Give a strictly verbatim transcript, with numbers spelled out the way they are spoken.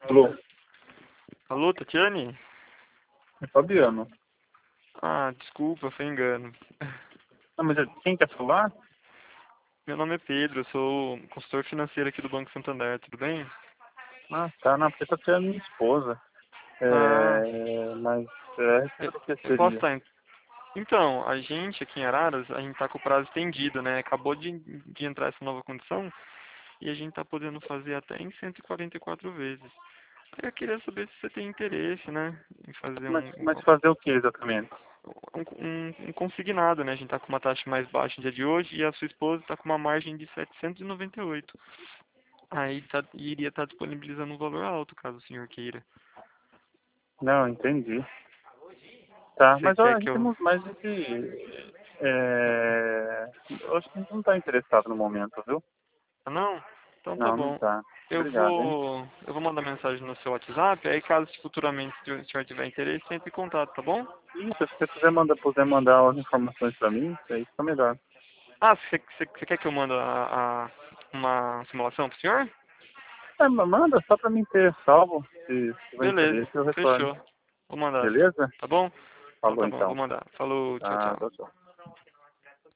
Alô, Alô, Tatiane? é Fabiano. Ah, desculpa, foi engano. Não, mas é- quem quer falar? Meu nome é Pedro, eu sou consultor financeiro aqui do Banco Santander, tudo bem? Ah, tá, não, porque essa é a minha esposa. Ah, É, mas é, a eu, respeito do que eu posso seria? estar. em- Então, a gente aqui em Araras, a gente tá com o prazo estendido, né? Acabou de, de entrar essa nova condição e a gente tá podendo fazer até em cento e quarenta e quatro vezes. Aí eu queria saber se você tem interesse, né? Em fazer Mas, um, mas fazer o que exatamente? um, um, um consignado, né? A gente tá com uma taxa mais baixa no dia de hoje e a sua esposa tá com uma margem de setecentos e noventa e oito. Aí tá, iria estar disponibilizando um valor alto, caso o senhor queira. Não, entendi. Tá, Você mas ó, quer a que gente eu... não, mas a gente, é, eu acho que a gente não está interessado no momento, viu? Ah, não? Então tá Não, não bom. tá. Eu Obrigado, hein? vou, eu vou mandar mensagem no seu WhatsApp, aí caso futuramente o senhor tiver interesse, entre em contato, tá bom? Isso, se você quiser mandar, puder mandar as informações para mim, aí fica melhor. Ah, você, você, você quer que eu mande a, a- uma simulação pro senhor? É, ma- manda só para mim ter salvo, se tiver Beleza, interesse eu retorno. fechou. Vou mandar sim. Beleza? Tá bom? Então Falou tá bom, vou então. mandar. Falou, tchau, Ah, tchau. tchau, tchau.